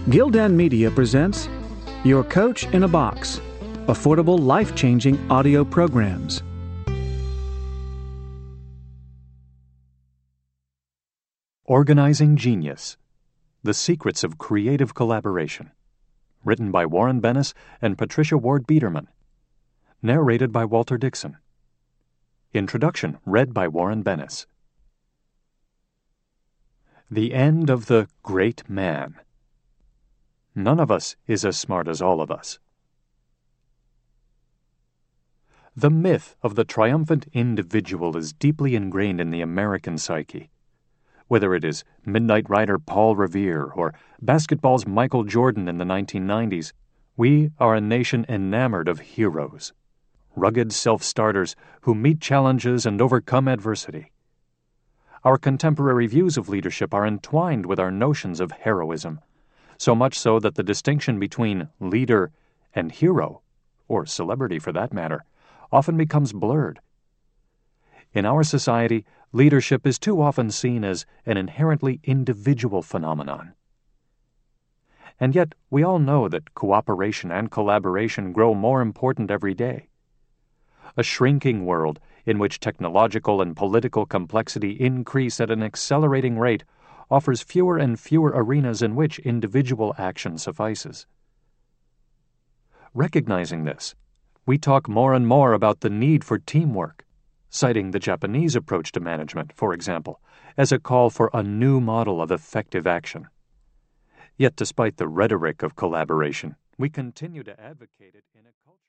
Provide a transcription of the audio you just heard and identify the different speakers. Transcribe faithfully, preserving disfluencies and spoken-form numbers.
Speaker 1: Gildan Media presents Your Coach in a Box, affordable, life-changing audio programs.
Speaker 2: Organizing Genius: The Secrets of Creative Collaboration. Written by Warren Bennis and Patricia Ward Biederman. Narrated by Walter Dixon. Introduction read by Warren Bennis. The end of the great man. None of us is as smart as all of us. The myth of the triumphant individual is deeply ingrained in the American psyche. Whether it is Midnight Rider Paul Revere or basketball's Michael Jordan in the nineteen nineties, we are a nation enamored of heroes, rugged self-starters who meet challenges and overcome adversity. Our contemporary views of leadership are entwined with our notions of heroism, so much so that the distinction between leader and hero, or celebrity for that matter, often becomes blurred. In our society, leadership is too often seen as an inherently individual phenomenon. And yet, we all know that cooperation and collaboration grow more important every day. A shrinking world in which technological and political complexity increase at an accelerating rate offers fewer and fewer arenas in which individual action suffices. Recognizing this, we talk more and more about the need for teamwork, citing the Japanese approach to management, for example, as a call for a new model of effective action. Yet despite the rhetoric of collaboration, we continue to advocate it in a culture